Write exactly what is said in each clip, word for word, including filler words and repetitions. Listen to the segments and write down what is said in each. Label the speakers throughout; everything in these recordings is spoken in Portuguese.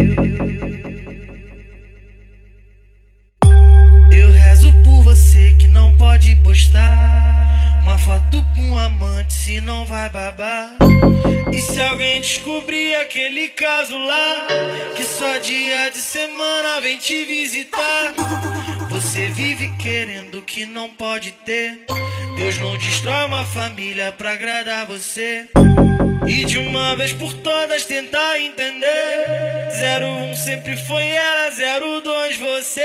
Speaker 1: Eu rezo por você que não pode postar uma foto com um amante, se não vai babar. E se alguém descobrir aquele caso lá, que só dia de semana vem te visitar. Você vive querendo o que não pode ter. Deus não destrói uma família pra agradar você. E de uma vez por todas tentar entender. Zero um sempre foi ela, zero dois você.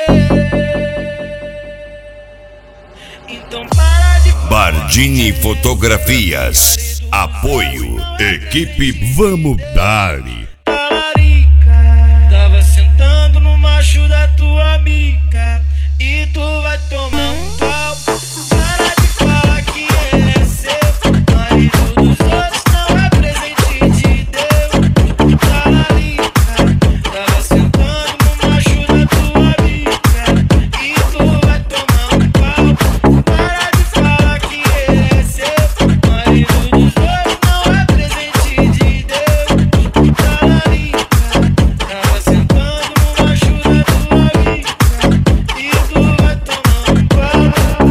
Speaker 1: Então para de
Speaker 2: Bardini Fotografias. Apoio. Equipe Vamos Dar.
Speaker 1: talarica. Tava sentando no macho da tua amiga e tu vai tomar um pau. Para de falar que ele é seu, marido dos outros não é presente de Deus. Talarica. Tava sentando no macho da tua amiga e tu vai tomar um pau. Para de falar que ele é seu, marido dos outros não é presente de Deus. Talarica. Tava sentando no macho da tua amiga e tu vai tomar um pau.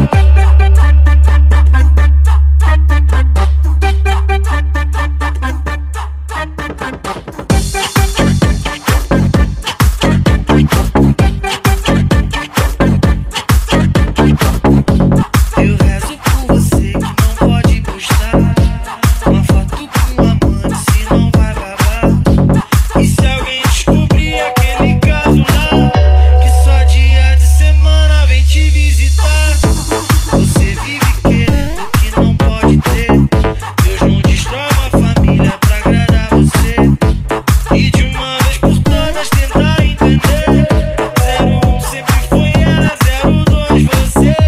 Speaker 1: Eu rezo por você que não pode postar uma foto com um amante, se não vai babar. E se alguém descobrir aquele caso lá, que só dia de semana vem te visitar. Você vive querendo o que não pode ter. Deus não destrói uma família pra agradar você. E de uma vez por todas tentar entender. Zero um sempre foi ela, zero dois você.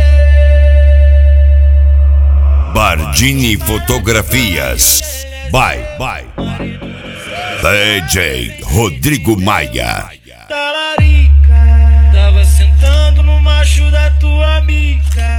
Speaker 2: Bardini Fotografias. Bye, bye. D J Rodrigo Maia.
Speaker 1: Talarica. Tava sentando no macho da tua amiga